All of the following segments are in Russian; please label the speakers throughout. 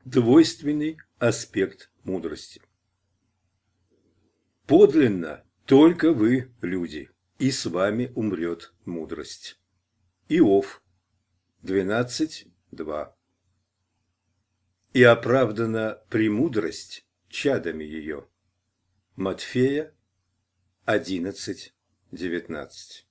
Speaker 1: Двойственный аспект мудрости. Подлинно только вы, люди, и с вами умрет мудрость. Иов 12:2. И оправдана премудрость чадами ее. Матфея 11:19.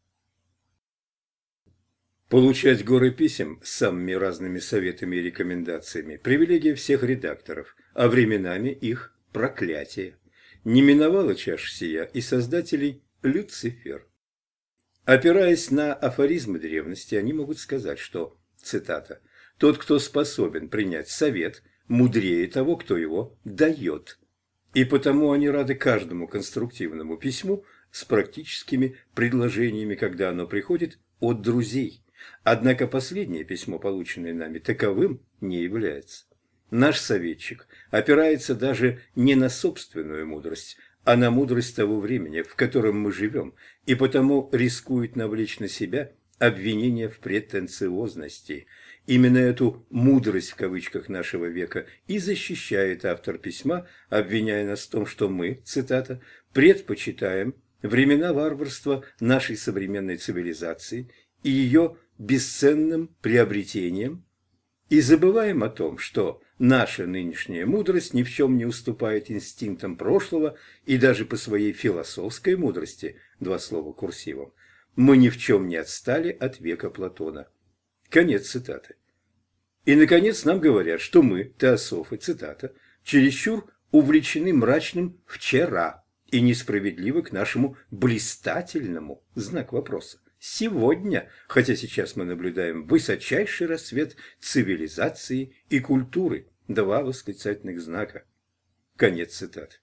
Speaker 1: Получать горы писем с самыми разными советами и рекомендациями – привилегия всех редакторов, а временами их проклятие. Не миновала чаша сия и создателей Люцифер. Опираясь на афоризмы древности, они могут сказать, что, цитата, «тот, кто способен принять совет, мудрее того, кто его дает». И потому они рады каждому конструктивному письму с практическими предложениями, когда оно приходит от друзей. Однако последнее письмо, полученное нами, таковым не является. Наш советчик опирается даже не на собственную мудрость, а на мудрость того времени, в котором мы живем, и потому рискует навлечь на себя обвинение в претенциозности. Именно эту «мудрость» в кавычках нашего века и защищает автор письма, обвиняя нас в том, что мы, цитата, «предпочитаем времена варварства нашей современной цивилизации и ее бесценным приобретением, и забываем о том, что наша нынешняя мудрость ни в чем не уступает инстинктам прошлого, и даже по своей философской мудрости, два слова курсивом, мы ни в чем не отстали от века Платона». Конец цитаты. И, наконец, нам говорят, что мы, теософы, цитата, чересчур увлечены мрачным «вчера» и несправедливы к нашему блистательному, знак вопроса, сегодня, хотя сейчас мы наблюдаем высочайший рассвет цивилизации и культуры. Два восклицательных знака. Конец цитаты.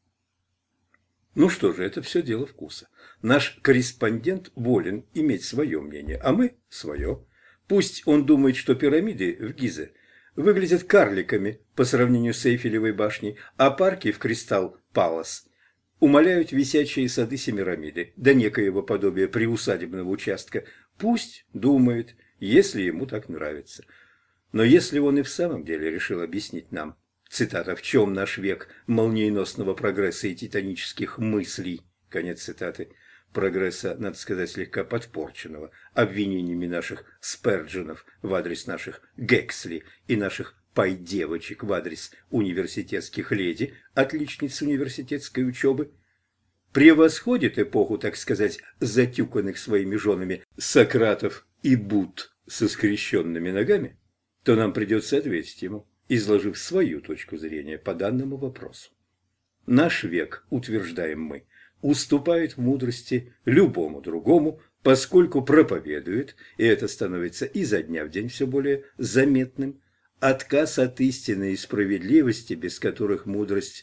Speaker 1: Ну что же, это все дело вкуса. Наш корреспондент волен иметь свое мнение, а мы свое. Пусть он думает, что пирамиды в Гизе выглядят карликами по сравнению с Эйфелевой башней, а парки в Кристалл-Палас умаляют висячие сады Семирамиды до некоего подобия приусадебного участка. Пусть думает, если ему так нравится. Но если он и в самом деле решил объяснить нам, цитата, «в чем наш век молниеносного прогресса и титанических мыслей», конец цитаты, прогресса, надо сказать, слегка подпорченного обвинениями наших Сперджинов в адрес наших Гексли и наших пай-девочек в адрес университетских леди, отличниц университетской учебы, превосходит эпоху, так сказать, затюканных своими женами Сократов и Будд со скрещенными ногами, то нам придется ответить ему, изложив свою точку зрения по данному вопросу. Наш век, утверждаем мы, уступает в мудрости любому другому, поскольку проповедует, и это становится изо дня в день все более заметным, отказ от истины и справедливости, без которых мудрость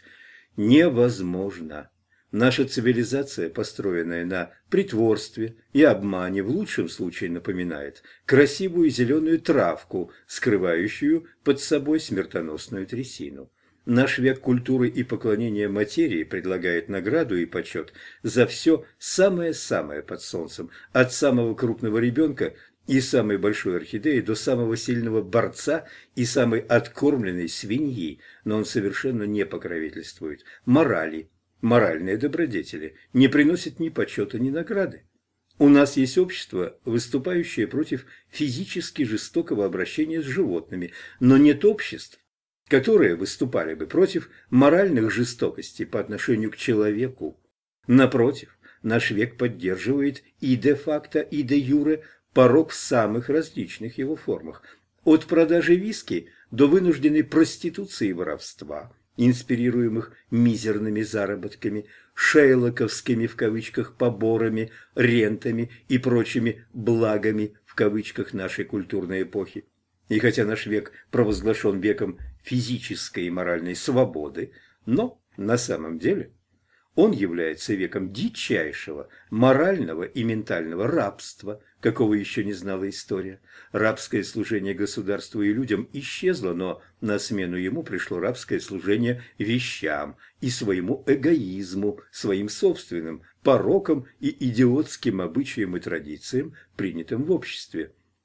Speaker 1: невозможна. Наша цивилизация, построенная на притворстве и обмане, в лучшем случае напоминает красивую зеленую травку, скрывающую под собой смертоносную трясину. Наш век культуры и поклонения материи предлагает награду и почет за все самое-самое под солнцем, от самого крупного ребенка и самой большой орхидеи до самого сильного борца и самой откормленной свиньи, но он совершенно не покровительствует морали. Моральные добродетели не приносят ни почета, ни награды. У нас есть общество, выступающее против физически жестокого обращения с животными, но нет обществ, которые выступали бы против моральных жестокостей по отношению к человеку. Напротив, наш век поддерживает и де-факто, и де-юре порок в самых различных его формах, от продажи виски до вынужденной проституции и воровства, инспирируемых мизерными заработками, шейлоковскими в кавычках поборами, рентами и прочими благами в кавычках нашей культурной эпохи. И хотя наш век провозглашен веком физической и моральной свободы, но на самом деле он является веком дичайшего морального и ментального рабства, какого еще не знала история. Рабское служение государству и людям исчезло, но на смену ему пришло рабское служение вещам и своему эгоизму, своим собственным порокам и идиотским обычаям и традициям, принятым в обществе.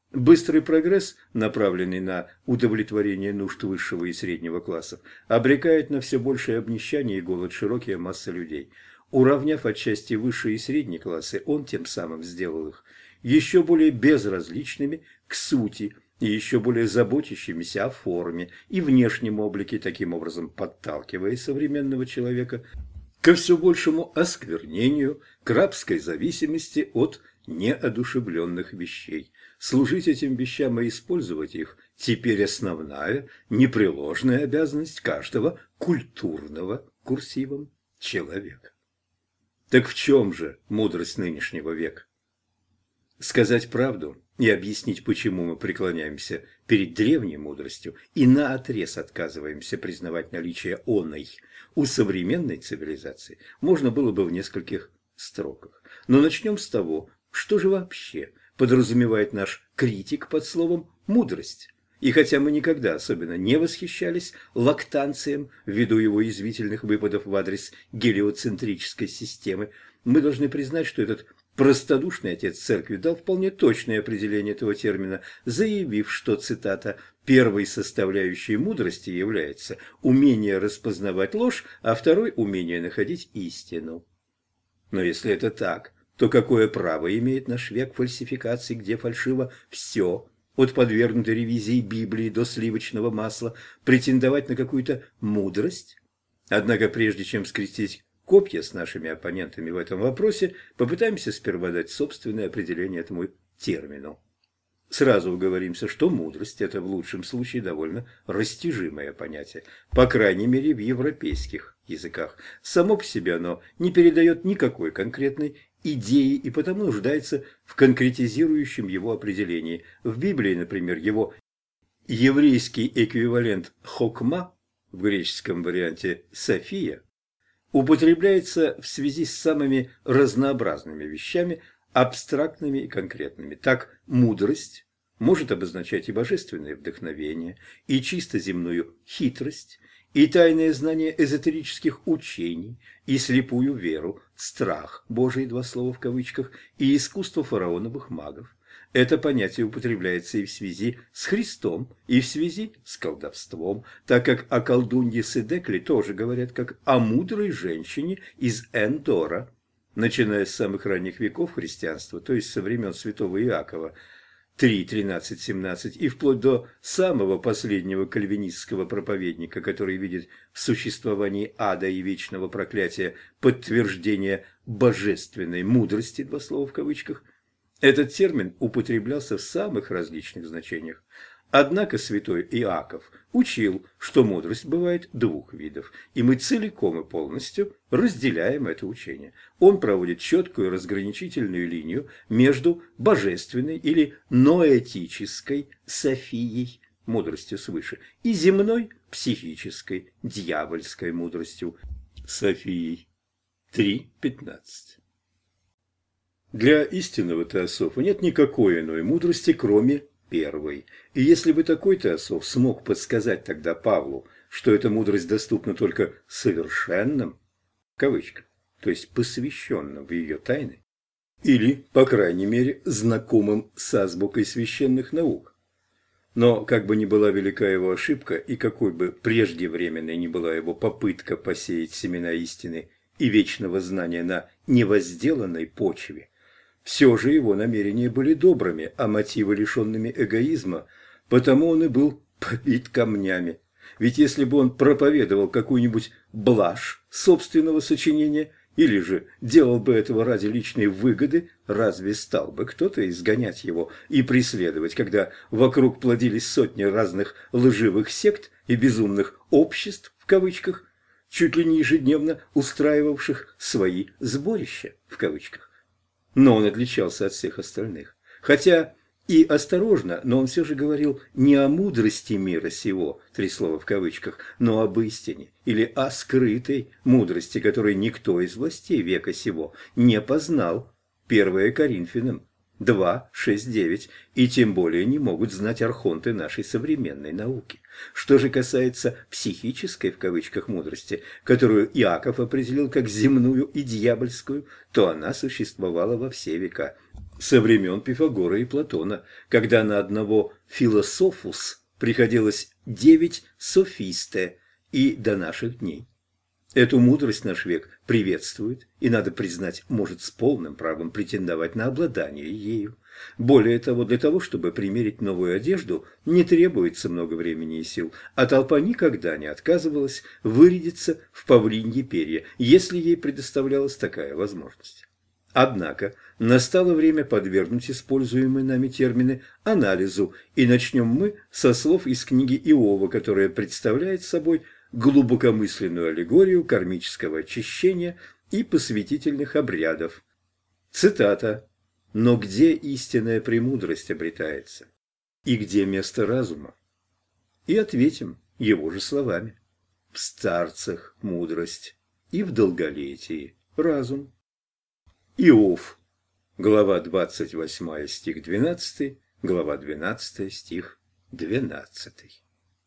Speaker 1: Быстрый прогресс, направленный на удовлетворение нужд высшего и среднего классов, обрекает на все большее обнищание и голод широкие массы людей. Уравняв отчасти высшие и средние классы, он тем самым сделал их еще более безразличными к сути и еще более заботящимися о форме и внешнем облике, таким образом подталкивая современного человека ко все большему осквернению, к рабской зависимости от неодушевленных вещей. Служить этим вещам и использовать их теперь основная, непреложная обязанность каждого культурного курсивом человека. Так в чем же мудрость нынешнего века? Сказать правду и объяснить, почему мы преклоняемся перед древней мудростью и наотрез отказываемся признавать наличие оной у современной цивилизации, можно было бы в нескольких строках. Но начнем с того, что же вообще подразумевает наш критик под словом «мудрость». И хотя мы никогда особенно не восхищались лактанцием ввиду его язвительных выпадов в адрес гелиоцентрической системы, мы должны признать, что этот простодушный отец церкви дал вполне точное определение этого термина, заявив, что, цитата, «первой составляющей мудрости является умение распознавать ложь, а второй – умение находить истину». Но если это так, то какое право имеет наш век фальсификаций, где фальшиво все, от подвергнутой ревизии Библии до сливочного масла, претендовать на какую-то мудрость? Однако прежде чем скрестить копья с нашими оппонентами в этом вопросе, попытаемся сперва дать собственное определение этому термину. Сразу уговоримся, что мудрость – это в лучшем случае довольно растяжимое понятие, по крайней мере в европейских языках. Само по себе оно не передает никакой конкретной идеи и потому нуждается в конкретизирующем его определении. В Библии, например, его еврейский эквивалент «хокма», в греческом варианте «софия», употребляется в связи с самыми разнообразными вещами, абстрактными и конкретными. Так, мудрость может обозначать и божественное вдохновение, и чисто земную хитрость, и тайное знание эзотерических учений, и слепую веру, страх, Божий, два слова в кавычках, и искусство фараоновых магов. Это понятие употребляется и в связи с Христом, и в связи с колдовством, так как о колдунье Седекли тоже говорят как о мудрой женщине из Эндора. Начиная с самых ранних веков христианства, то есть со времен святого Иакова, 3:13-17, и вплоть до самого последнего кальвинистского проповедника, который видит в существовании ада и вечного проклятия подтверждение божественной мудрости, два слова в кавычках, этот термин употреблялся в самых различных значениях. Однако святой Иаков учил, что мудрость бывает двух видов, и мы целиком и полностью разделяем это учение. Он проводит четкую разграничительную линию между божественной или ноэтической софией, мудростью свыше, и земной психической, дьявольской мудростью, софией. 3:15. Для истинного теософа нет никакой иной мудрости, кроме первой. И если бы такой теософ смог подсказать тогда Павлу, что эта мудрость доступна только совершенным, в кавычках, то есть посвященным в ее тайны, или, по крайней мере, знакомым с азбукой священных наук. Но, как бы ни была велика его ошибка, и какой бы преждевременной ни была его попытка посеять семена истины и вечного знания на невозделанной почве, все же его намерения были добрыми, а мотивы лишенными эгоизма, потому он и был побит камнями. Ведь если бы он проповедовал какую-нибудь блажь собственного сочинения, или же делал бы этого ради личной выгоды, разве стал бы кто-то изгонять его и преследовать, когда вокруг плодились сотни разных лживых сект и безумных «обществ», в кавычках, чуть ли не ежедневно устраивавших свои «сборища», в кавычках. Но он отличался от всех остальных. Хотя и осторожно, но он все же говорил не о мудрости мира сего, три слова в кавычках, но об истине или о скрытой мудрости, которой никто из властей века сего не познал. 1 Коринфянам 2:6-9, и тем более не могут знать архонты нашей современной науки. Что же касается «психической» в кавычках мудрости, которую Иаков определил как земную и дьявольскую, то она существовала во все века. со времен Пифагора и Платона, когда на одного философус приходилось 9 софисте, и до наших дней. Эту мудрость наш век приветствует и, надо признать, может с полным правом претендовать на обладание ею. Более того, для того, чтобы примерить новую одежду, не требуется много времени и сил, а толпа никогда не отказывалась вырядиться в павлиньи перья, если ей предоставлялась такая возможность. Однако настало время подвергнуть используемые нами термины анализу, и начнем мы со слов из книги Иова, которая представляет собой глубокомысленную аллегорию кармического очищения и посвятительных обрядов. Цитата: «Но где истинная премудрость обретается? И где место разума?» И ответим его же словами: в старцах мудрость, и в долголетии разум. Иов, глава 28, стих 12, глава 12, стих 12.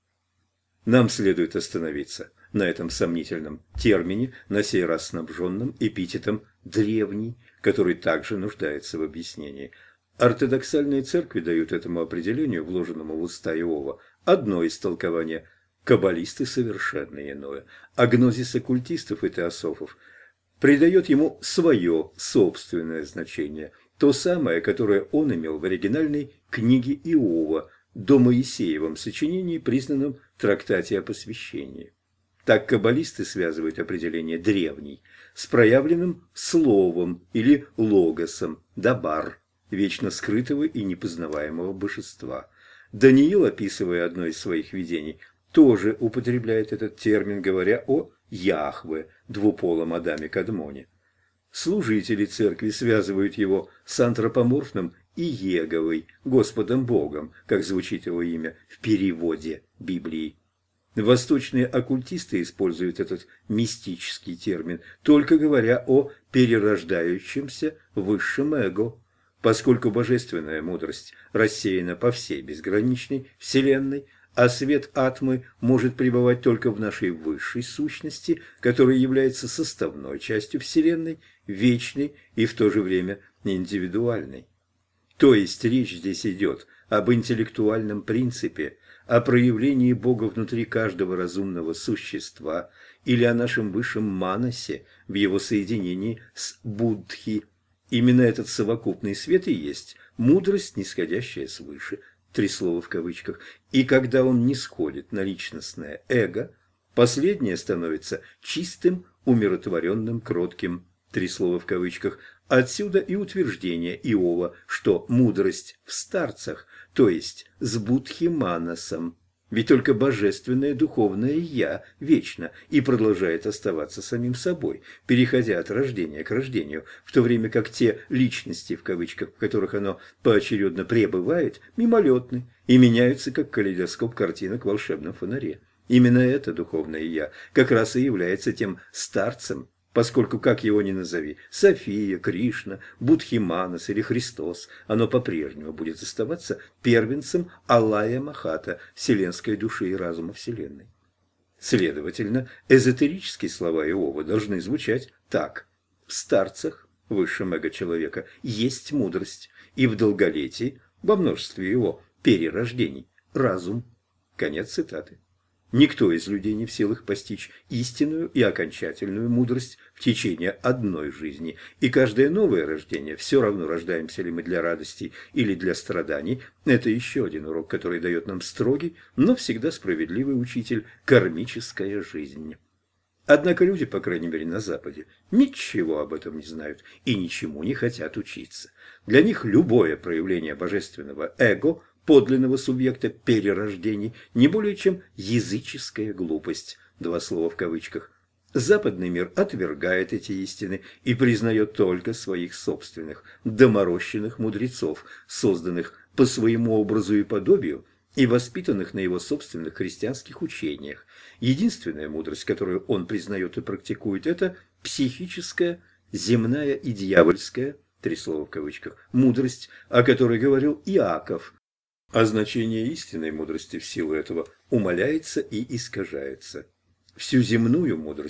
Speaker 1: Нам следует остановиться на этом сомнительном термине, на сей раз снабженном эпитетом «древний», который также нуждается в объяснении. Ортодоксальные церкви дают этому определению, вложенному в уста Иова, одно истолкование, каббалисты совершенно иное, а гнозис оккультистов и теософов придает ему свое собственное значение, то самое, которое он имел в оригинальной книге Иова, до Моисеевом сочинении, признанном в трактате о посвящении. Так каббалисты связывают определение «древний» с проявленным словом или логосом, дабар, вечно скрытого и непознаваемого божества. Даниил, описывая одно из своих видений, тоже употребляет этот термин, говоря о Яхве, двуполом Адаме Кадмоне. Служители церкви связывают его с антропоморфным Иеговой, Господом Богом, как звучит его имя в переводе Библии. Восточные оккультисты используют этот мистический термин, только говоря о перерождающемся высшем эго. Поскольку божественная мудрость рассеяна по всей безграничной Вселенной, а свет атмы может пребывать только в нашей высшей сущности, которая является составной частью Вселенной, вечной и в то же время индивидуальной. То есть речь здесь идет об интеллектуальном принципе, о проявлении Бога внутри каждого разумного существа или о нашем высшем манасе в его соединении с Буддхи. Именно этот совокупный свет и есть мудрость, нисходящая свыше, 3 слова в кавычках, и когда он нисходит на личностное эго, последнее становится чистым, умиротворенным, кротким, 3 слова в кавычках. Отсюда и утверждение Иова, что мудрость в старцах, то есть с Будхи-манасом. Ведь только божественное духовное «я» вечно и продолжает оставаться самим собой, переходя от рождения к рождению, в то время как те «личности», в кавычках, в которых оно поочередно пребывает, мимолетны и меняются, как калейдоскоп картинок в волшебном фонаре. Именно это духовное «я» как раз и является тем старцем, поскольку, как его ни назови, София, Кришна, Будхиманас или Христос, оно по-прежнему будет оставаться первенцем Алая Махата, вселенской души и разума Вселенной. Следовательно, эзотерические слова Иова должны звучать так: в старцах, высшем эго человека, есть мудрость, и в долголетии, во множестве его перерождений, разум. Конец цитаты. Никто из людей не в силах постичь истинную и окончательную мудрость в течение одной жизни, и каждое новое рождение, все равно рождаемся ли мы для радостей или для страданий, это еще один урок, который дает нам строгий, но всегда справедливый учитель – кармическая жизнь. Однако люди, по крайней мере на Западе, ничего об этом не знают и ничему не хотят учиться. Для них любое проявление божественного эго – подлинного субъекта перерождений, не более чем языческая глупость, 2 слова в кавычках. Западный мир отвергает эти истины и признает только своих собственных, доморощенных мудрецов, созданных по своему образу и подобию и воспитанных на его собственных христианских учениях. Единственная мудрость, которую он признает и практикует, это психическая, земная и дьявольская, 3 слова в кавычках, мудрость, о которой говорил Иаков. А значение истинной мудрости в силу этого умаляется и искажается. Всю земную мудрость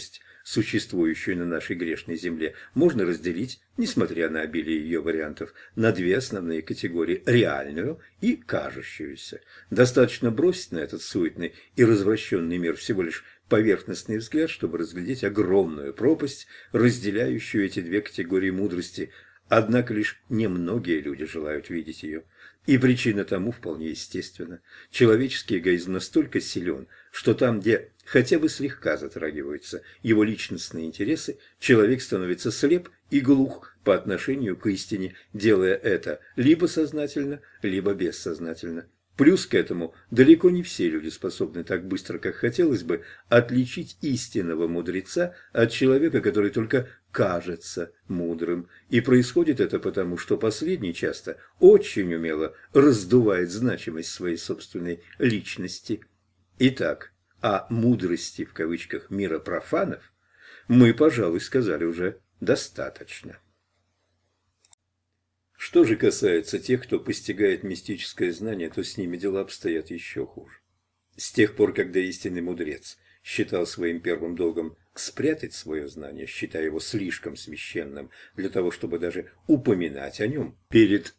Speaker 1: существующую на нашей грешной земле, можно разделить, несмотря на обилие ее вариантов, на две основные категории – реальную и кажущуюся. Достаточно бросить на этот суетный и развращенный мир всего лишь поверхностный взгляд, чтобы разглядеть огромную пропасть, разделяющую эти две категории мудрости. Однако лишь немногие люди желают видеть ее. И причина тому вполне естественна. Человеческий эгоизм настолько силен, что там, где хотя бы слегка затрагиваются его личностные интересы, человек становится слеп и глух по отношению к истине, делая это либо сознательно, либо бессознательно. Плюс к этому далеко не все люди способны так быстро, как хотелось бы, отличить истинного мудреца от человека, который только кажется мудрым. И происходит это потому, что последний часто очень умело раздувает значимость своей собственной личности. Итак, о «мудрости» в кавычках мира профанов мы, пожалуй, сказали уже достаточно. Что же касается тех, кто постигает мистическое знание, то с ними дела обстоят еще хуже. С тех пор, когда истинный мудрец считал своим первым долгом спрятать свое знание, считая его слишком священным для того, чтобы даже упоминать о нем перед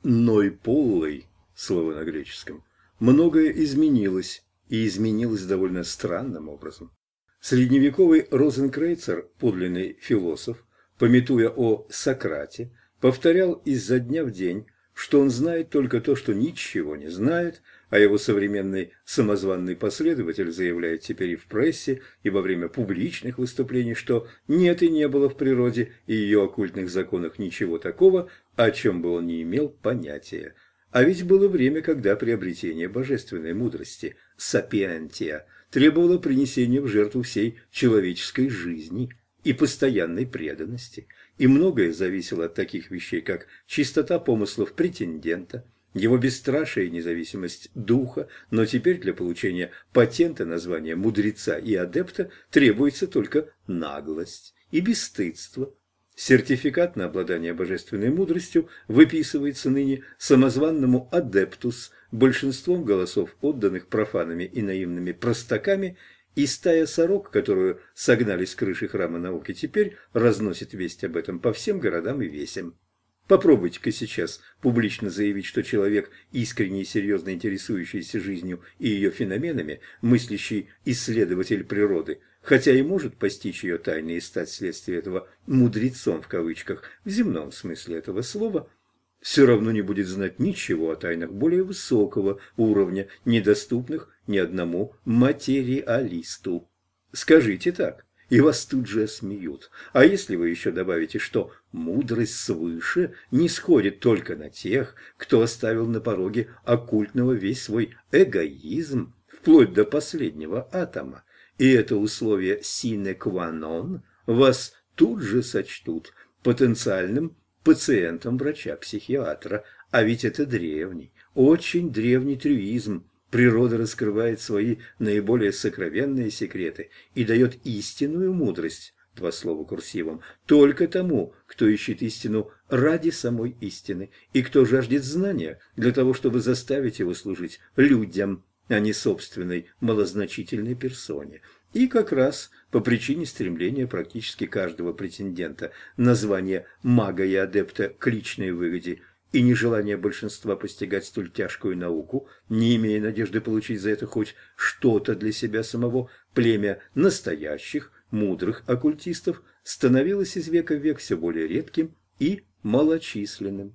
Speaker 1: Нойполлой, слово на греческом, многое изменилось, и изменилось довольно странным образом. Средневековый Розенкрейцер, подлинный философ, памятуя о Сократе, повторял изо дня в день, что он знает только то, что ничего не знает, а его современный самозванный последователь заявляет теперь и в прессе, и во время публичных выступлений, что нет и не было в природе и ее оккультных законах ничего такого, о чем бы он не имел понятия. А ведь было время, когда приобретение божественной мудрости, сапиентия, требовало принесения в жертву всей человеческой жизни и постоянной преданности. И многое зависело от таких вещей, как чистота помыслов претендента, его бесстрашие и независимость духа, но теперь для получения патента на звание мудреца и адепта требуется только наглость и бесстыдство. Сертификат на обладание божественной мудростью выписывается ныне самозванному адептус большинством голосов, отданных профанами и наивными простаками, и стая сорок, которую согнали с крыши храма науки, теперь разносит весть об этом по всем городам и весям. Попробуйте-ка сейчас публично заявить, что человек, искренне и серьезно интересующийся жизнью и ее феноменами, мыслящий исследователь природы, хотя и может постичь ее тайны и стать вследствие этого «мудрецом» в кавычках в земном смысле этого слова, все равно не будет знать ничего о тайнах более высокого уровня, недоступных ни одному материалисту. Скажите так, и вас тут же осмеют. А если вы еще добавите, что мудрость свыше не сходит только на тех, кто оставил на пороге оккультного весь свой эгоизм, вплоть до последнего атома, и это условие sine qua non, вас тут же сочтут потенциальным пациентом врача-психиатра. А ведь это древний, очень древний трюизм. Природа раскрывает свои наиболее сокровенные секреты и дает истинную мудрость, два слова курсивом, только тому, кто ищет истину ради самой истины, и кто жаждет знания для того, чтобы заставить его служить людям, а не собственной малозначительной персоне. И как раз по причине стремления практически каждого претендента на звание мага и адепта к личной выгоде и нежелание большинства постигать столь тяжкую науку, не имея надежды получить за это хоть что-то для себя самого, племя настоящих, мудрых оккультистов становилось из века в век все более редким и малочисленным.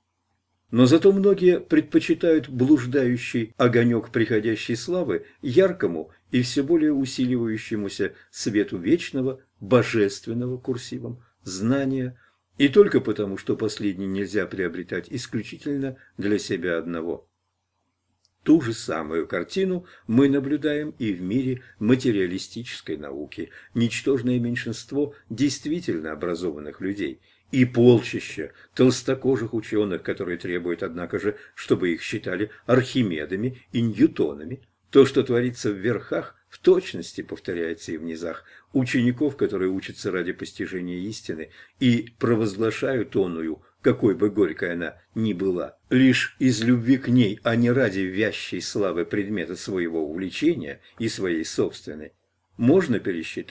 Speaker 1: Но зато многие предпочитают блуждающий огонек приходящей славы яркому и все более усиливающемуся свету вечного, божественного курсивом знания, и только потому, что последний нельзя приобретать исключительно для себя одного. Ту же самую картину мы наблюдаем и в мире материалистической науки. Ничтожное меньшинство действительно образованных людей и полчища толстокожих ученых, которые требуют, однако же, чтобы их считали Архимедами и Ньютонами. То, что творится в верхах, в точности повторяется и в низах. Учеников, которые учатся ради постижения истины и провозглашают оную, какой бы горькой она ни была, лишь из любви к ней, а не ради вящей славы предмета своего увлечения и своей собственной, можно пересчитать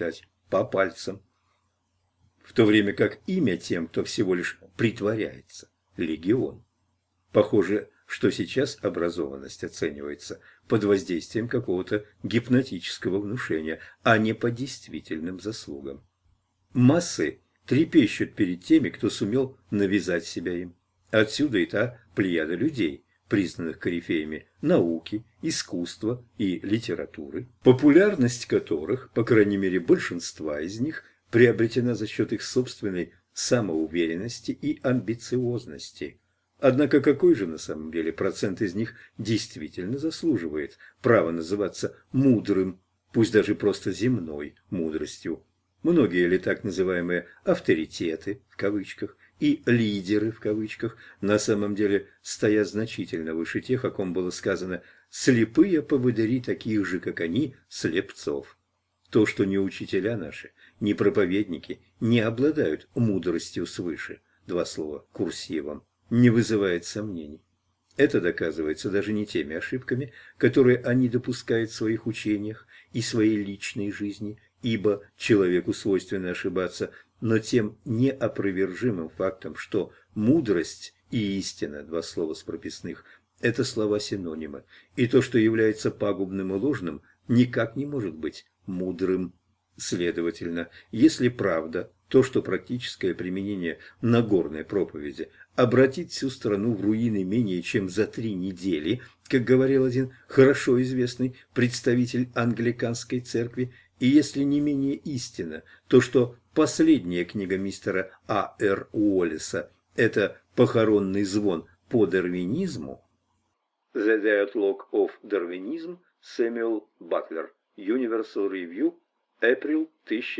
Speaker 1: по пальцам. В то время как имя тем, кто всего лишь притворяется, легион. Похоже, что сейчас образованность оценивается под воздействием какого-то гипнотического внушения, а не по действительным заслугам. Массы трепещут перед теми, кто сумел навязать себя им. Отсюда и та плеяда людей, признанных корифеями науки, искусства и литературы, популярность которых, по крайней мере большинства из них, приобретена за счет их собственной самоуверенности и амбициозности. Однако какой же на самом деле процент из них действительно заслуживает права называться мудрым, пусть даже просто земной мудростью? Многие ли так называемые «авторитеты» в кавычках и «лидеры» в кавычках на самом деле стоят значительно выше тех, о ком было сказано «слепые поводыри таких же, как они, слепцов». То, что ни учителя наши, ни проповедники не обладают мудростью свыше, два слова курсивом, не вызывает сомнений. Это доказывается даже не теми ошибками, которые они допускают в своих учениях и своей личной жизни, ибо человеку свойственно ошибаться, но тем неопровержимым фактом, что мудрость и истина, два слова с прописных, это слова-синонимы, и то, что является пагубным и ложным, никак не может быть мудрым. Следовательно, если правда, то, что практическое применение Нагорной проповеди обратит всю страну в руины менее чем за 3 недели, как говорил один хорошо известный представитель англиканской церкви, и если не менее истина, то, что последняя книга мистера А.Р. Уоллеса – это похоронный звон по дарвинизму, The Dialogue of Darwinism, Сэмюэл Батлер, Universal Review, Апрель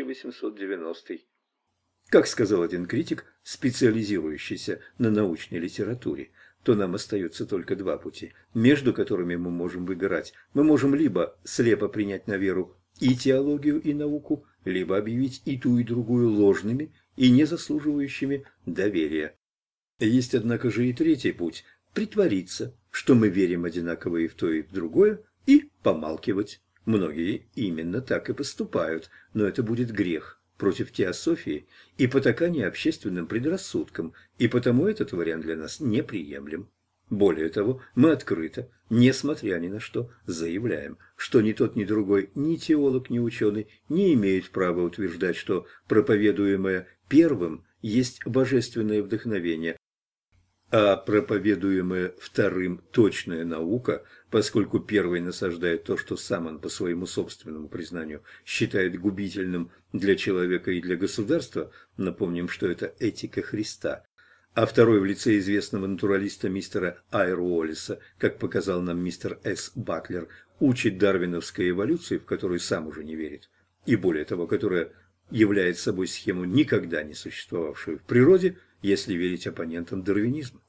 Speaker 1: 1890. Как сказал один критик, специализирующийся на научной литературе, то нам остается только два пути, между которыми мы можем выбирать. Мы можем либо слепо принять на веру и теологию, и науку, либо объявить и ту, и другую ложными и не заслуживающими доверия. Есть, однако же, и третий путь – притвориться, что мы верим одинаково и в то, и в другое, и помалкивать. Многие именно так и поступают, но это будет грех против теософии и потакание общественным предрассудкам, и потому этот вариант для нас неприемлем. Более того, мы открыто, несмотря ни на что, заявляем, что ни тот, ни другой, ни теолог, ни ученый не имеют права утверждать, что проповедуемое первым есть божественное вдохновение, а проповедуемая вторым точная наука, поскольку первый насаждает то, что сам он по своему собственному признанию считает губительным для человека и для государства, напомним, что это этика Христа, а второй в лице известного натуралиста мистера А.Р. Уоллеса, как показал нам мистер С. Батлер, учит дарвиновской эволюции, в которую сам уже не верит, и более того, которая является собой схему, никогда не существовавшую в природе, если верить оппонентам дарвинизма.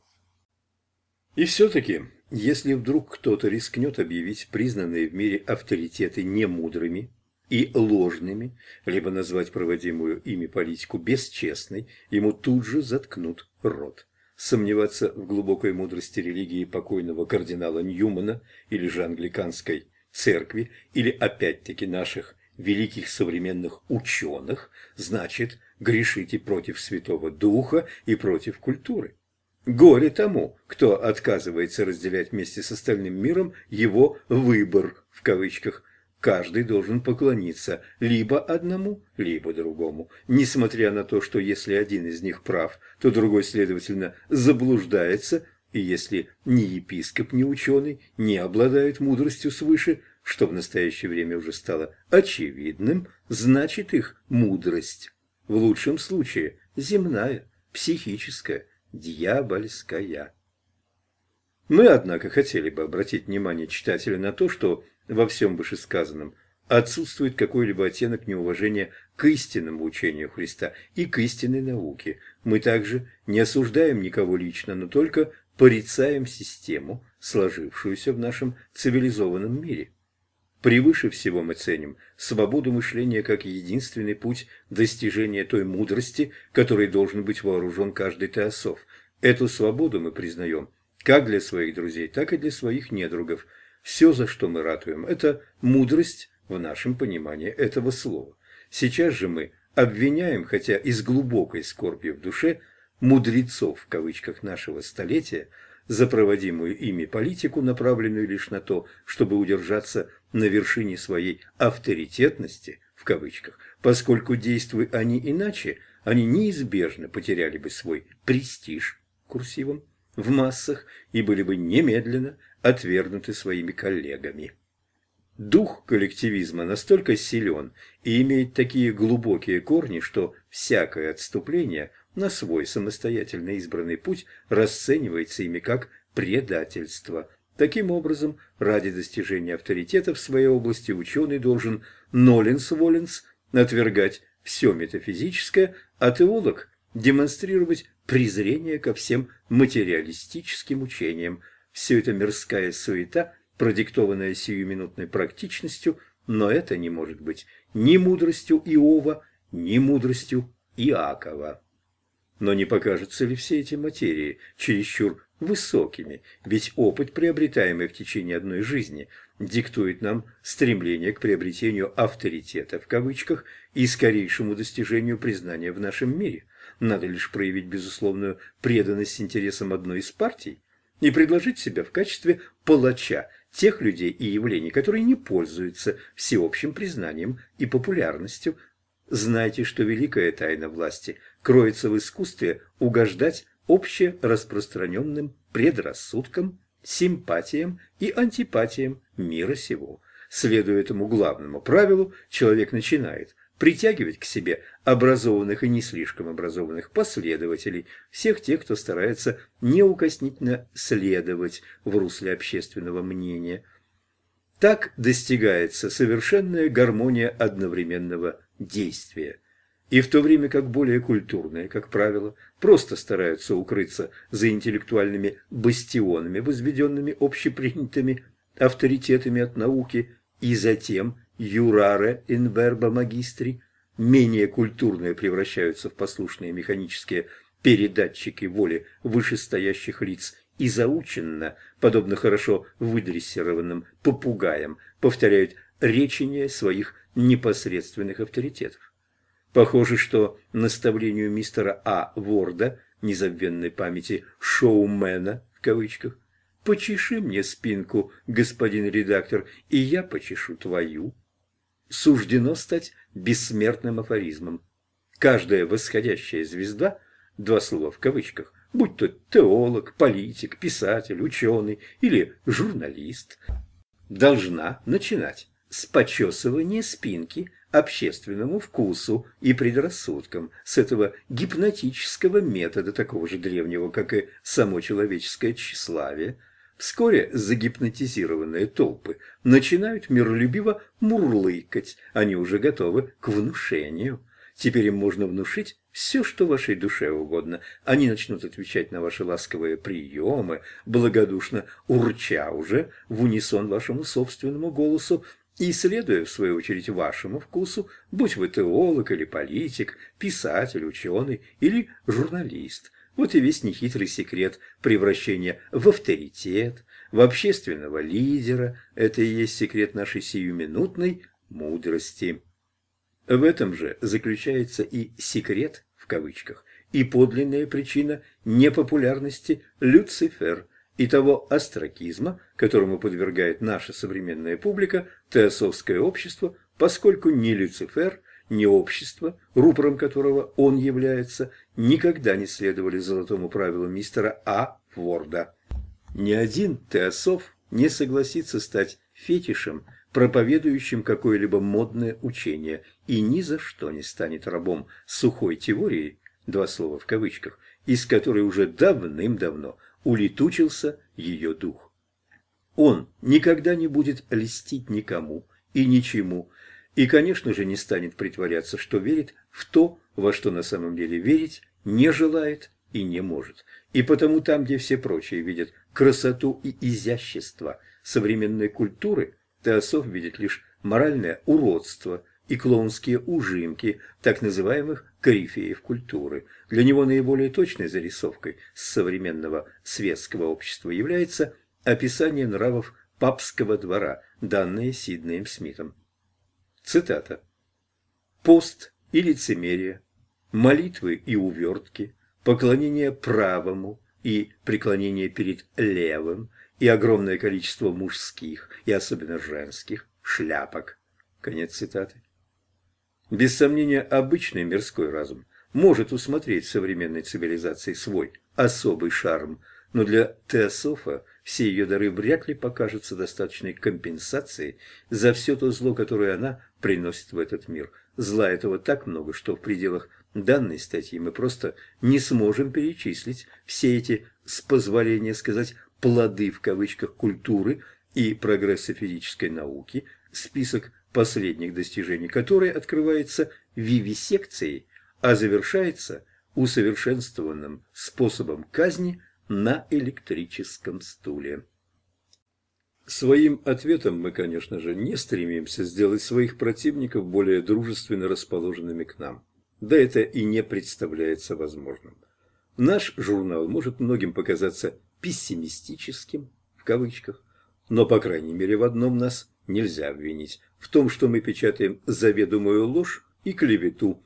Speaker 1: И все-таки, если вдруг кто-то рискнет объявить признанные в мире авторитеты немудрыми и ложными, либо назвать проводимую ими политику бесчестной, ему тут же заткнут рот. Сомневаться в глубокой мудрости религии покойного кардинала Ньюмана или же англиканской церкви, или опять-таки наших великих современных ученых, значит грешить и против Святого Духа, и против культуры. Горе тому, кто отказывается разделять вместе с остальным миром его «выбор» в кавычках. Каждый должен поклониться либо одному, либо другому, несмотря на то, что если один из них прав, то другой, следовательно, заблуждается, и если ни епископ, ни ученый не обладают мудростью свыше, что в настоящее время уже стало очевидным, значит их мудрость в лучшем случае земная, психическая, дьявольская. Мы, однако, хотели бы обратить внимание читателя на то, что во всем вышесказанном отсутствует какой-либо оттенок неуважения к истинному учению Христа и к истинной науке. Мы также не осуждаем никого лично, но только порицаем систему, сложившуюся в нашем цивилизованном мире. Превыше всего мы ценим свободу мышления как единственный путь достижения той мудрости, которой должен быть вооружен каждый теософ. Эту свободу мы признаем как для своих друзей, так и для своих недругов. Все, за что мы ратуем, это мудрость в нашем понимании этого слова. Сейчас же мы обвиняем, хотя и с глубокой скорбью в душе, «мудрецов» в кавычках нашего столетия за проводимую ими политику, направленную лишь на то, чтобы удержаться на вершине своей «авторитетности» в кавычках, поскольку, действуя они иначе, они неизбежно потеряли бы свой «престиж» курсивом в массах и были бы немедленно отвергнуты своими коллегами. Дух коллективизма настолько силен и имеет такие глубокие корни, что всякое отступление на свой самостоятельно избранный путь расценивается ими как предательство. Таким образом, ради достижения авторитета в своей области ученый должен ноленс-воленс отвергать все метафизическое, а теолог демонстрировать презрение ко всем материалистическим учениям. Все это мирская суета, продиктованная сиюминутной практичностью, но это не может быть ни мудростью Иова, ни мудростью Иакова. Но не покажутся ли все эти материи чересчур высокими, ведь опыт, приобретаемый в течение одной жизни, диктует нам стремление к приобретению «авторитета» в кавычках и скорейшему достижению признания в нашем мире. Надо лишь проявить безусловную преданность интересам одной из партий и предложить себя в качестве палача тех людей и явлений, которые не пользуются всеобщим признанием и популярностью. Знайте, что великая тайна власти кроется в искусстве угождать общераспространенным предрассудкам, симпатиям и антипатиям мира сего. Следуя этому главному правилу, человек начинает притягивать к себе образованных и не слишком образованных последователей, всех тех, кто старается неукоснительно следовать в русле общественного мнения. Так достигается совершенная гармония одновременного действия. И в то время как более культурные, как правило, просто стараются укрыться за интеллектуальными бастионами, возведенными общепринятыми авторитетами от науки, и затем «юраре in verba magistri», менее культурные превращаются в послушные механические передатчики воли вышестоящих лиц и заученно, подобно хорошо выдрессированным попугаям, повторяют речения своих непосредственных авторитетов. Похоже, что наставлению мистера А. Ворда, незабвенной памяти «шоумена» в кавычках, «почеши мне спинку, господин редактор, и я почешу твою», суждено стать бессмертным афоризмом. Каждая восходящая звезда, два слова в кавычках, будь то теолог, политик, писатель, ученый или журналист, должна начинать с почесывания спинки общественному вкусу и предрассудкам, с этого гипнотического метода, такого же древнего, как и само человеческое тщеславие. Вскоре загипнотизированные толпы начинают миролюбиво мурлыкать, они уже готовы к внушению. Теперь им можно внушить все, что вашей душе угодно. Они начнут отвечать на ваши ласковые приемы, благодушно урча уже в унисон вашему собственному голосу и следуя, в свою очередь, вашему вкусу, будь вы теолог или политик, писатель, ученый или журналист. Вот и весь нехитрый секрет превращения в авторитет, в общественного лидера. Это и есть секрет нашей сиюминутной мудрости. В этом же заключается и «секрет» в кавычках, и подлинная причина непопулярности Люцифер и того остракизма, которому подвергает наша современная публика теософское общество, поскольку ни Люцифер, ни общество, рупором которого он является, никогда не следовали золотому правилу мистера А. Ворда. Ни один теософ не согласится стать фетишем, проповедующим какое-либо модное учение, и ни за что не станет рабом сухой теории, два слова в кавычках, из которой уже давным-давно улетучился ее дух. Он никогда не будет льстить никому и ничему, и, конечно же, не станет притворяться, что верит в то, во что на самом деле верить не желает и не может. И потому там, где все прочие видят красоту и изящество современной культуры, теософ видит лишь моральное уродство и клоунские ужимки так называемых корифеев культуры. Для него наиболее точной зарисовкой с современного светского общества является описание нравов папского двора, данное Сиднеем Смитом. Цитата. пост и лицемерие, молитвы и увертки, поклонение правому и преклонение перед левым, и огромное количество мужских, и особенно женских, шляпок. Конец цитаты. Без сомнения, обычный мирской разум может усмотреть в современной цивилизации свой особый шарм, но для теософа все ее дары вряд ли покажутся достаточной компенсацией за все то зло, которое она приносит в этот мир. Зла этого так много, что в пределах данной статьи мы просто не сможем перечислить все эти, с позволения сказать, «плоды» в кавычках культуры и прогресса физической науки, список последних достижений которой открывается вивисекцией, а завершается усовершенствованным способом казни на электрическом стуле. Своим ответом мы, конечно же, не стремимся сделать своих противников более дружественно расположенными к нам. Да это и не представляется возможным. Наш журнал может многим показаться «пессимистическим», в кавычках, но, по крайней мере, в одном нас нельзя обвинить: в том, что мы печатаем заведомую ложь и клевету,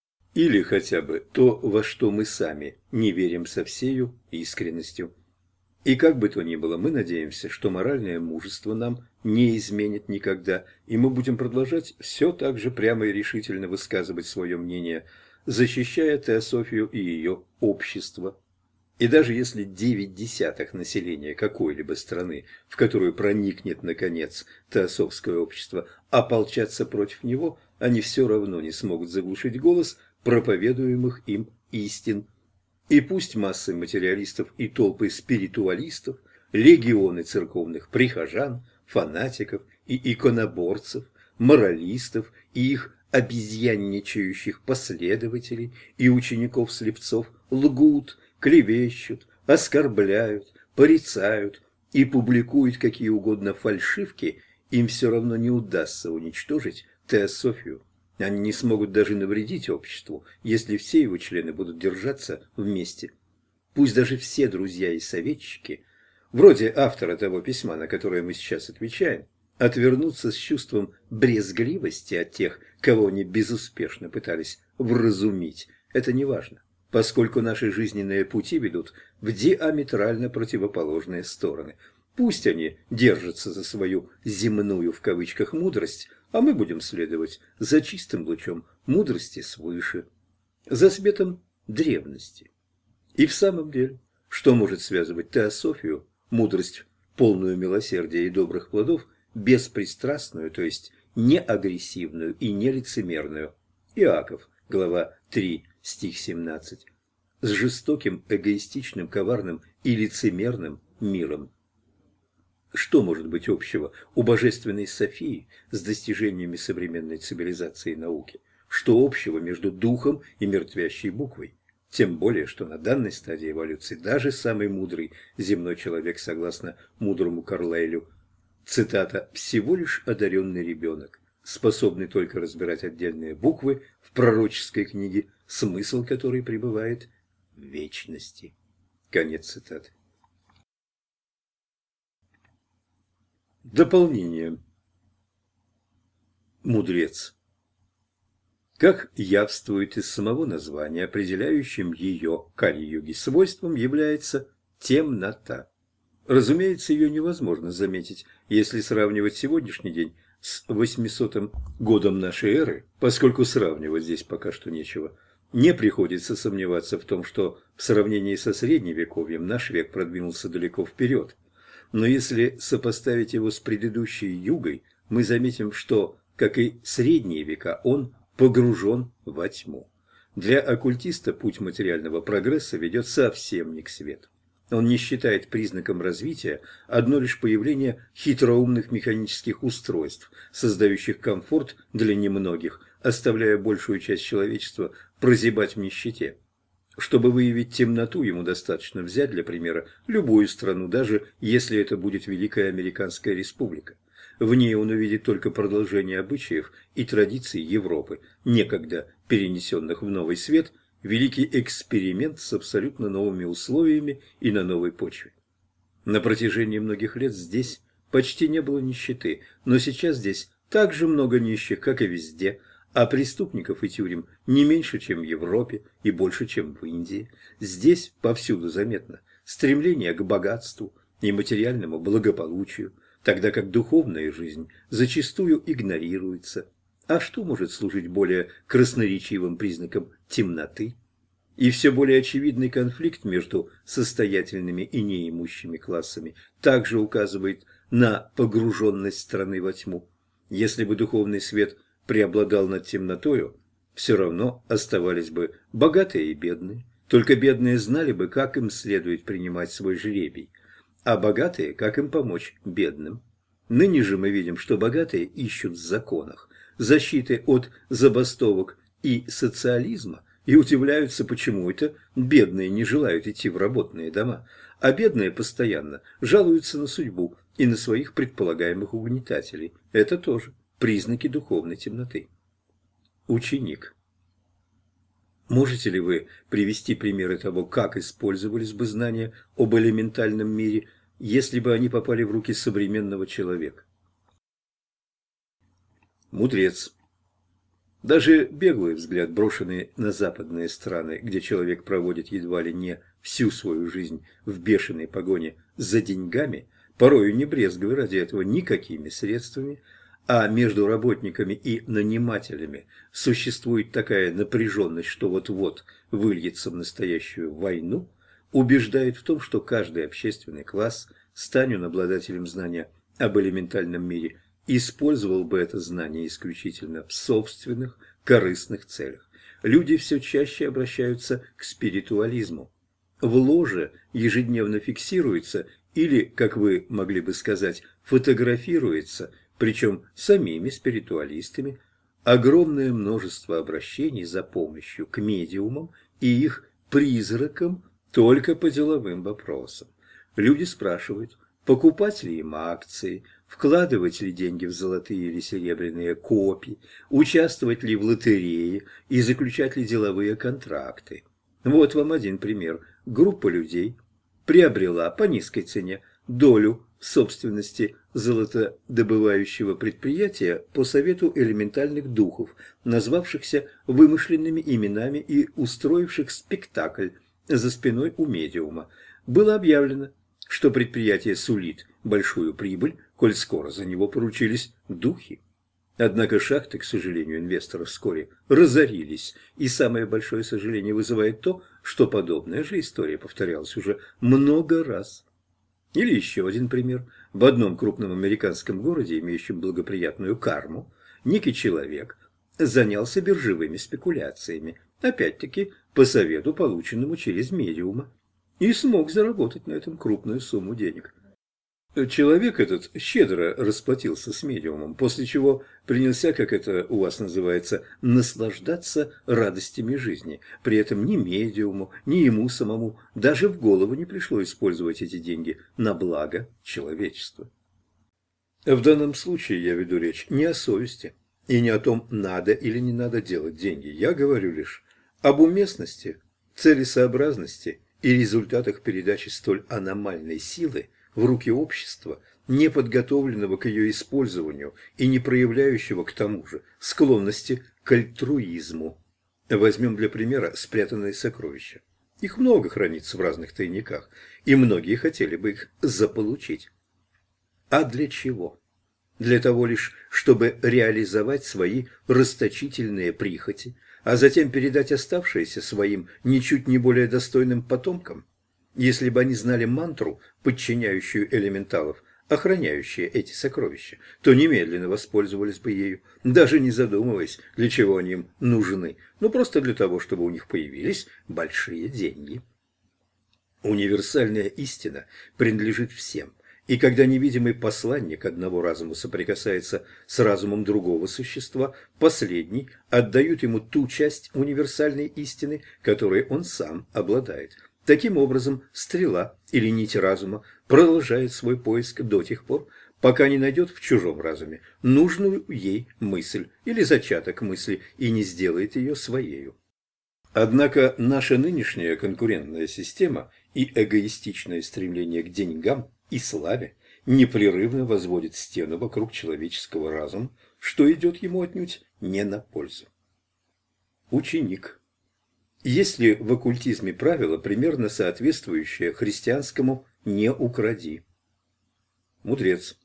Speaker 1: или хотя бы то, во что мы сами не верим со всею искренностью. И как бы то ни было, мы надеемся, что моральное мужество нам не изменит никогда, и мы будем продолжать все так же прямо и решительно высказывать свое мнение, защищая теософию и ее общество. И даже если 9/10 населения какой-либо страны, в которую проникнет, наконец, теософское общество, ополчатся против него, они все равно не смогут заглушить голос проповедуемых им истин. И пусть массы материалистов и толпы спиритуалистов, легионы церковных прихожан, фанатиков и иконоборцев, моралистов и их обезьянничающих последователей и учеников-слепцов лгут, клевещут, оскорбляют, порицают и публикуют какие угодно фальшивки, им все равно не удастся уничтожить теософию. Они не смогут даже навредить обществу, если все его члены будут держаться вместе. Пусть даже все друзья и советчики, вроде автора того письма, на которое мы сейчас отвечаем, отвернутся с чувством брезгливости от тех, кого они безуспешно пытались вразумить. Это не важно, поскольку наши жизненные пути ведут в диаметрально противоположные стороны. Пусть они держатся за свою «земную» в кавычках мудрость, а мы будем следовать за чистым лучом мудрости свыше, за светом древности. И в самом деле, что может связывать теософию, мудрость, полную милосердия и добрых плодов, беспристрастную, то есть не агрессивную и не лицемерную? Иаков, глава 3, стих 17. С жестоким, эгоистичным, коварным и лицемерным миром. Что может быть общего у божественной Софии с достижениями современной цивилизации и науки? Что общего между духом и мертвящей буквой? Тем более, что на данной стадии эволюции даже самый мудрый земной человек, согласно мудрому Карлайлю, цитата, «всего лишь одаренный ребенок, способный только разбирать отдельные буквы в пророческой книге, смысл которой пребывает в вечности». Конец цитаты. Дополнение. Мудрец. Как явствует из самого названия, определяющим ее Кали-юги свойством является темнота. Разумеется, ее невозможно заметить, если сравнивать сегодняшний день с 800 годом нашей эры, поскольку сравнивать здесь пока что нечего. Не приходится сомневаться в том, что в сравнении со Средневековьем наш век продвинулся далеко вперед. Но если сопоставить его с предыдущей югой, мы заметим, что, как и средние века, он погружен во тьму. Для оккультиста путь материального прогресса ведет совсем не к свету. Он не считает признаком развития одно лишь появление хитроумных механических устройств, создающих комфорт для немногих, оставляя большую часть человечества прозябать в нищете. Чтобы выявить темноту, ему достаточно взять, для примера, любую страну, даже если это будет Великая Американская Республика. В ней он увидит только продолжение обычаев и традиций Европы, некогда перенесенных в новый свет, великий эксперимент с абсолютно новыми условиями и на новой почве. На протяжении многих лет здесь почти не было нищеты, но сейчас здесь так же много нищих, как и везде, а преступников и тюрем не меньше, чем в Европе и больше, чем в Индии. Здесь повсюду заметно стремление к богатству и материальному благополучию, тогда как духовная жизнь зачастую игнорируется. А что может служить более красноречивым признаком темноты? И все более очевидный конфликт между состоятельными и неимущими классами также указывает на погруженность страны во тьму. Если бы духовный свет преобладал над темнотою, все равно оставались бы богатые и бедные. Только бедные знали бы, как им следует принимать свой жребий, а богатые, как им помочь бедным. Ныне же мы видим, что богатые ищут в законах защиты от забастовок и социализма, и удивляются, почему это бедные не желают идти в работные дома, а бедные постоянно жалуются на судьбу и на своих предполагаемых угнетателей. Это тоже признаки духовной темноты. Ученик. Можете ли вы привести примеры того, как использовались бы знания об элементальном мире, если бы они попали в руки современного человека? Мудрец. Даже беглый взгляд, брошенный на западные страны, где человек проводит едва ли не всю свою жизнь в бешеной погоне за деньгами, порою не брезгуя ради этого никакими средствами, а между работниками и нанимателями существует такая напряженность, что вот-вот выльется в настоящую войну, убеждает в том, что каждый общественный класс, стань он обладателем знания об элементальном мире, использовал бы это знание исключительно в собственных корыстных целях. Люди все чаще обращаются к спиритуализму. В ложе ежедневно фиксируется или, как вы могли бы сказать, фотографируется, причем самими спиритуалистами, огромное множество обращений за помощью к медиумам и их призракам только по деловым вопросам. Люди спрашивают, покупать ли им акции, вкладывать ли деньги в золотые или серебряные копии, участвовать ли в лотерее и заключать ли деловые контракты. Вот вам один пример. Группа людей приобрела по низкой цене долю в собственности золотодобывающего предприятия по совету элементальных духов, назвавшихся вымышленными именами и устроивших спектакль за спиной у медиума. Было объявлено, что предприятие сулит большую прибыль, коль скоро за него поручились духи. Однако шахты, к сожалению, инвесторов вскоре разорились, и самое большое сожаление вызывает то, что подобная же история повторялась уже много раз. Или еще один пример. В одном крупном американском городе, имеющем благоприятную карму, некий человек занялся биржевыми спекуляциями, опять-таки по совету, полученному через медиума, и смог заработать на этом крупную сумму денег. Человек этот щедро расплатился с медиумом, после чего принялся, как это у вас называется, наслаждаться радостями жизни. При этом ни медиуму, ни ему самому даже в голову не пришло использовать эти деньги на благо человечества. В данном случае я веду речь не о совести и не о том, надо или не надо делать деньги. Я говорю лишь об уместности, целесообразности и результатах передачи столь аномальной силы в руки общества, не подготовленного к ее использованию и не проявляющего к тому же склонности к альтруизму. Возьмем для примера спрятанные сокровища. Их много хранится в разных тайниках, и многие хотели бы их заполучить. А для чего? Для того лишь, чтобы реализовать свои расточительные прихоти, а затем передать оставшиеся своим ничуть не более достойным потомкам. Если бы они знали мантру, подчиняющую элементалов, охраняющие эти сокровища, то немедленно воспользовались бы ею, даже не задумываясь, для чего они им нужны, но просто для того, чтобы у них появились большие деньги. Универсальная истина принадлежит всем, и когда невидимый посланник одного разума соприкасается с разумом другого существа, последний отдает ему ту часть универсальной истины, которой он сам обладает. Таким образом, стрела или нить разума продолжает свой поиск до тех пор, пока не найдет в чужом разуме нужную ей мысль или зачаток мысли и не сделает ее своею. Однако наша нынешняя конкурентная система и эгоистичное стремление к деньгам и славе непрерывно возводит стену вокруг человеческого разума, что идет ему отнюдь не на пользу. Ученик. Есть ли в оккультизме правило, примерно соответствующее христианскому «не укради»? Мудрец.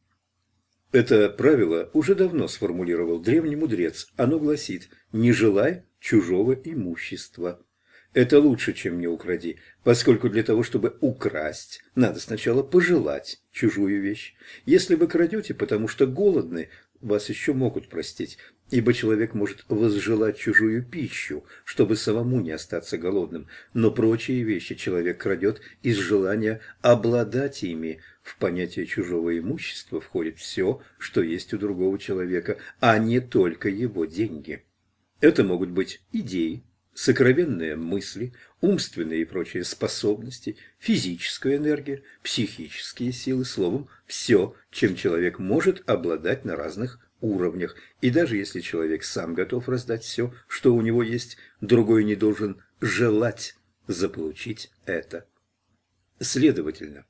Speaker 1: Это правило уже давно сформулировал древний мудрец. Оно гласит: «Не желай чужого имущества». Это лучше, чем «не укради», поскольку для того, чтобы украсть, надо сначала пожелать чужую вещь. Если вы крадете, потому что голодны, вас еще могут простить, ибо человек может возжелать чужую пищу, чтобы самому не остаться голодным, но прочие вещи человек крадет из желания обладать ими. В понятие чужого имущества входит все, что есть у другого человека, а не только его деньги. Это могут быть идеи, сокровенные мысли, умственные и прочие способности, физическая энергия, психические силы, словом, все, чем человек может обладать на разных уровнях. И даже если человек сам готов раздать все, что у него есть, другой не должен желать заполучить это. Следовательно,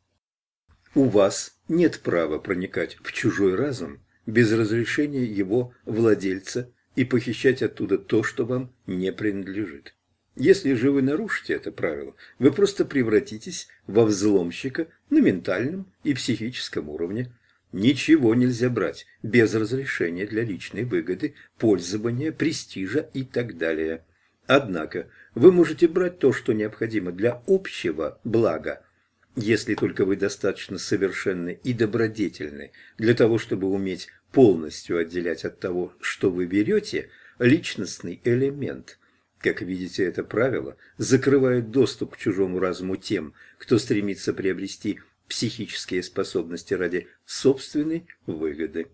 Speaker 1: у вас нет права проникать в чужой разум без разрешения его владельца и похищать оттуда то, что вам не принадлежит. Если же вы нарушите это правило, вы просто превратитесь во взломщика на ментальном и психическом уровне. Ничего нельзя брать без разрешения для личной выгоды, пользования, престижа и так далее. Однако вы можете брать то, что необходимо для общего блага, если только вы достаточно совершенны и добродетельны для того, чтобы уметь полностью отделять от того, что вы берете, личностный элемент. Как видите, это правило закрывает доступ к чужому разуму тем, кто стремится приобрести психические способности ради собственной выгоды.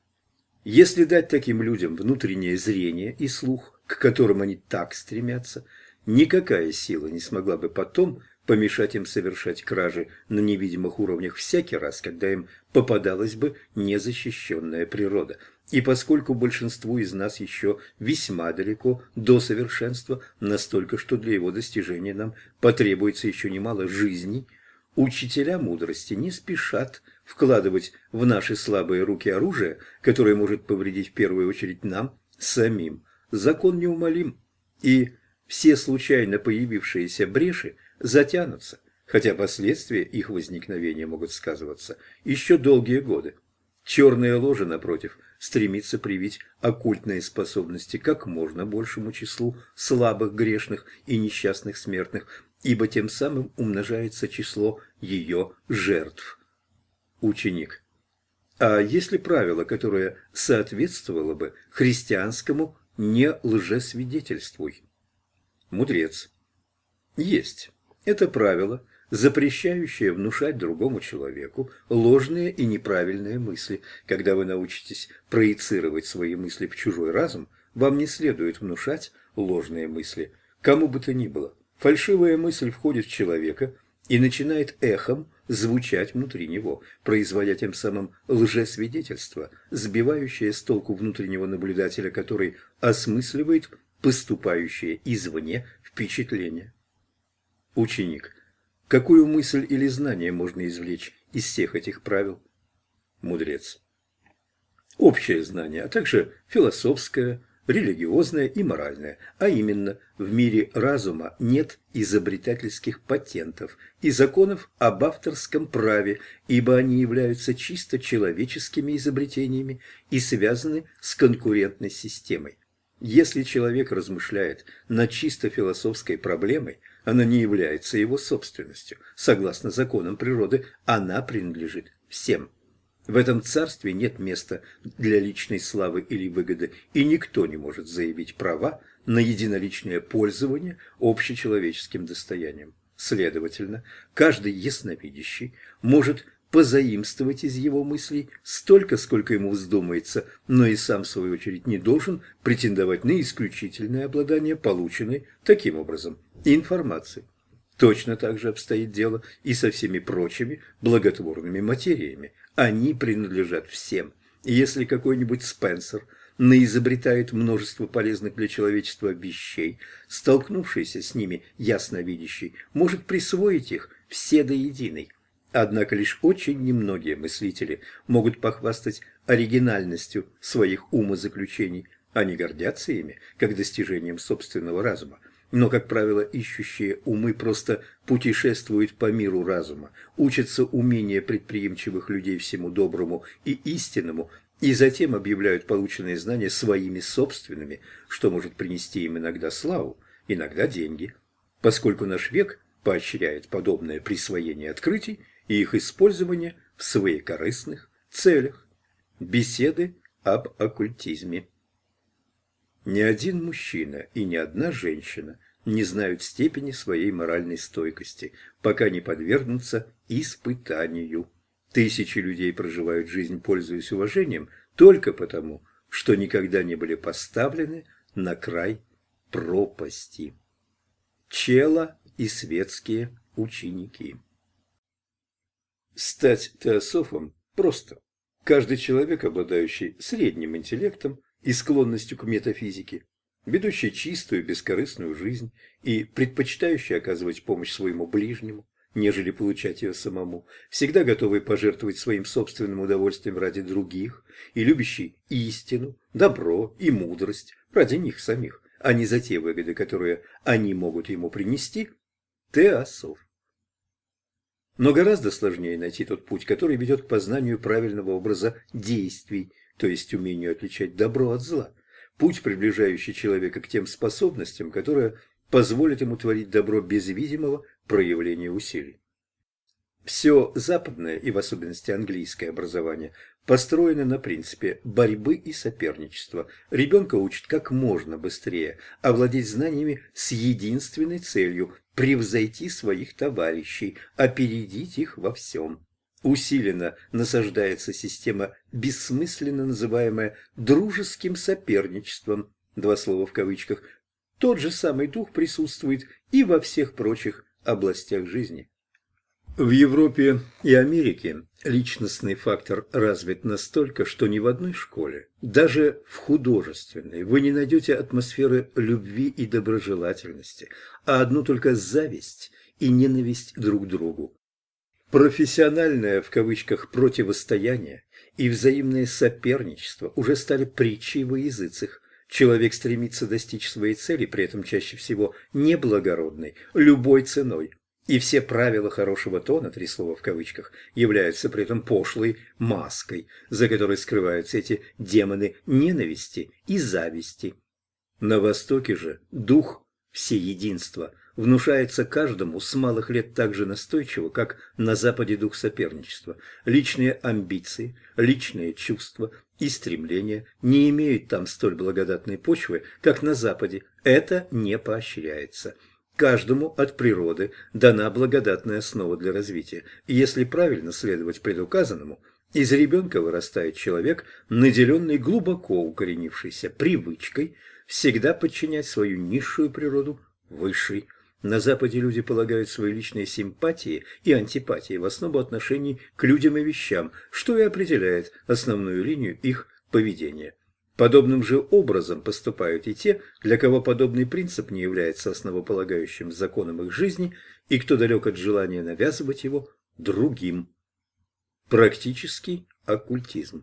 Speaker 1: Если дать таким людям внутреннее зрение и слух, к которым они так стремятся, никакая сила не смогла бы потом помешать им совершать кражи на невидимых уровнях всякий раз, когда им попадалась бы незащищенная природа. И поскольку большинству из нас еще весьма далеко до совершенства, настолько, что для его достижения нам потребуется еще немало жизней, учителя мудрости не спешат вкладывать в наши слабые руки оружие, которое может повредить в первую очередь нам самим. Закон неумолим, и все случайно появившиеся бреши затянутся, хотя последствия их возникновения могут сказываться еще долгие годы. Черная ложа, напротив, стремится привить оккультные способности как можно большему числу слабых, грешных и несчастных смертных, ибо тем самым умножается число ее жертв. Ученик. А есть ли правило, которое соответствовало бы христианскому «не лжесвидетельствуй»? Мудрец. Есть. Это правило, запрещающее внушать другому человеку ложные и неправильные мысли. Когда вы научитесь проецировать свои мысли в чужой разум, вам не следует внушать ложные мысли кому бы то ни было. Фальшивая мысль входит в человека и начинает эхом звучать внутри него, производя тем самым лжесвидетельство, сбивающее с толку внутреннего наблюдателя, который осмысливает поступающее извне впечатление. Ученик. Какую мысль или знание можно извлечь из всех этих правил? Мудрец. Общее знание, а также философское, религиозное и моральное, а именно, в мире разума нет изобретательских патентов и законов об авторском праве, ибо они являются чисто человеческими изобретениями и связаны с конкурентной системой. Если человек размышляет над чисто философской проблемой, она не является его собственностью. Согласно законам природы, она принадлежит всем. В этом царстве нет места для личной славы или выгоды, и никто не может заявить права на единоличное пользование общечеловеческим достоянием. Следовательно, каждый ясновидящий может позаимствовать из его мыслей столько, сколько ему вздумается, но и сам, в свою очередь, не должен претендовать на исключительное обладание полученной таким образом информацией. Точно так же обстоит дело и со всеми прочими благотворными материями. Они принадлежат всем. И если какой-нибудь Спенсер наизобретает множество полезных для человечества вещей, столкнувшийся с ними ясновидящий может присвоить их все до единой. Однако лишь очень немногие мыслители могут похвастать оригинальностью своих умозаключений. Они гордятся ими, как достижением собственного разума. Но, как правило, ищущие умы просто путешествуют по миру разума, учатся умения предприимчивых людей всему доброму и истинному, и затем объявляют полученные знания своими собственными, что может принести им иногда славу, иногда деньги. Поскольку наш век поощряет подобное присвоение открытий и их использование в своекорыстных целях. Беседы об оккультизме. Ни один мужчина и ни одна женщина не знают степени своей моральной стойкости, пока не подвергнутся испытанию. Тысячи людей проживают жизнь, пользуясь уважением, только потому, что никогда не были поставлены на край пропасти. Чела и светские ученики. Стать теософом просто. Каждый человек, обладающий средним интеллектом и склонностью к метафизике, ведущий чистую, бескорыстную жизнь и предпочитающий оказывать помощь своему ближнему, нежели получать ее самому, всегда готовый пожертвовать своим собственным удовольствием ради других и любящий истину, добро и мудрость ради них самих, а не за те выгоды, которые они могут ему принести, теософ. Но гораздо сложнее найти тот путь, который ведет к познанию правильного образа действий, то есть умению отличать добро от зла. Путь, приближающий человека к тем способностям, которые позволят ему творить добро без видимого проявления усилий. Все западное, и в особенности английское образование, построено на принципе борьбы и соперничества. Ребенка учат как можно быстрее овладеть знаниями с единственной целью – превзойти своих товарищей, опередить их во всем. Усиленно насаждается система, бессмысленно называемая дружеским соперничеством, два слова в кавычках. Тот же самый дух присутствует и во всех прочих областях жизни. В Европе и Америке личностный фактор развит настолько, что ни в одной школе, даже в художественной, вы не найдете атмосферы любви и доброжелательности, а одну только зависть и ненависть друг к другу. Профессиональное, в кавычках, противостояние и взаимное соперничество уже стали притчей во языцах. Человек стремится достичь своей цели, при этом чаще всего неблагородной, любой ценой. И все правила хорошего тона, три слова в кавычках, являются при этом пошлой маской, за которой скрываются эти демоны ненависти и зависти. На Востоке же дух всеединства внушается каждому с малых лет так же настойчиво, как на Западе дух соперничества. Личные амбиции, личные чувства и стремления не имеют там столь благодатной почвы, как на Западе. Это не поощряется. Каждому от природы дана благодатная основа для развития, и если правильно следовать предуказанному, из ребенка вырастает человек, наделенный глубоко укоренившейся привычкой всегда подчинять свою низшую природу высшей. На Западе люди полагают свои личные симпатии и антипатии в основу отношений к людям и вещам, что и определяет основную линию их поведения. Подобным же образом поступают и те, для кого подобный принцип не является основополагающим законом их жизни и кто далек от желания навязывать его другим. Практический оккультизм.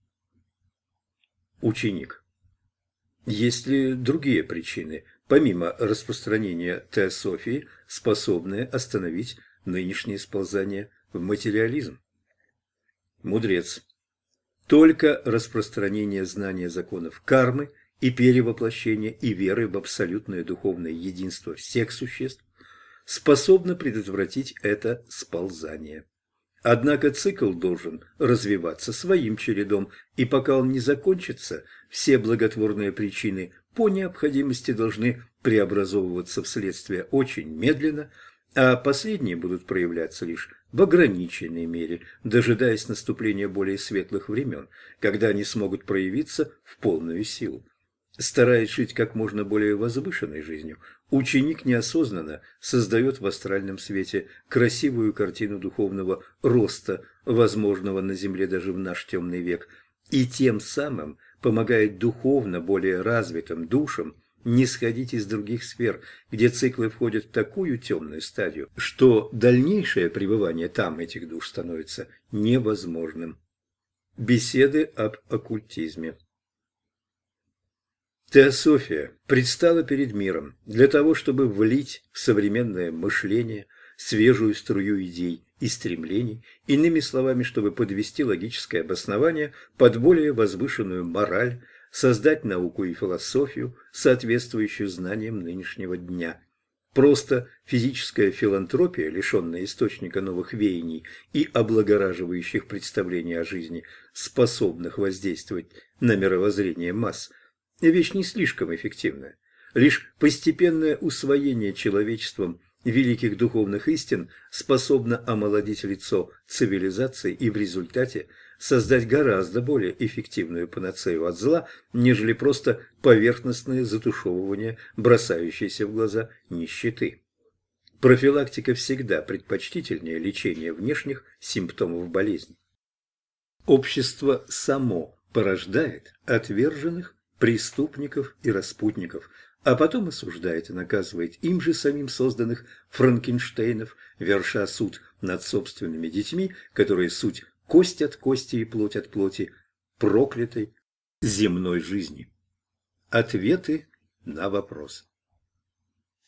Speaker 1: Ученик. Есть ли другие причины, помимо распространения теософии, способные остановить нынешнее сползание в материализм? Мудрец. Только распространение знания законов кармы и перевоплощение и веры в абсолютное духовное единство всех существ способно предотвратить это сползание. Однако цикл должен развиваться своим чередом, и пока он не закончится, все благотворные причины по необходимости должны преобразовываться вследствие очень медленно, а последние будут проявляться лишь в ограниченной мере, дожидаясь наступления более светлых времен, когда они смогут проявиться в полную силу. Стараясь жить как можно более возвышенной жизнью, ученик неосознанно создает в астральном свете красивую картину духовного роста, возможного на Земле даже в наш темный век, и тем самым помогает духовно более развитым душам не сходить из других сфер, где циклы входят в такую темную стадию, что дальнейшее пребывание там этих душ становится невозможным. Беседы об оккультизме. Теософия предстала перед миром для того, чтобы влить в современное мышление свежую струю идей и стремлений, иными словами, чтобы подвести логическое обоснование под более возвышенную мораль, создать науку и философию, соответствующую знаниям нынешнего дня. Просто физическая филантропия, лишенная источника новых веяний и облагораживающих представлений о жизни, способных воздействовать на мировоззрение масс, вещь не слишком эффективная. Лишь постепенное усвоение человечеством великих духовных истин способно омолодить лицо цивилизации и в результате создать гораздо более эффективную панацею от зла, нежели просто поверхностное затушевывание бросающейся в глаза нищеты. Профилактика всегда предпочтительнее лечения внешних симптомов болезни. Общество само порождает отверженных, преступников и распутников, а потом осуждает и наказывает им же самим созданных Франкенштейнов, верша суд над собственными детьми, которые суть кость от кости и плоть от плоти проклятой земной жизни. Ответы на вопросы.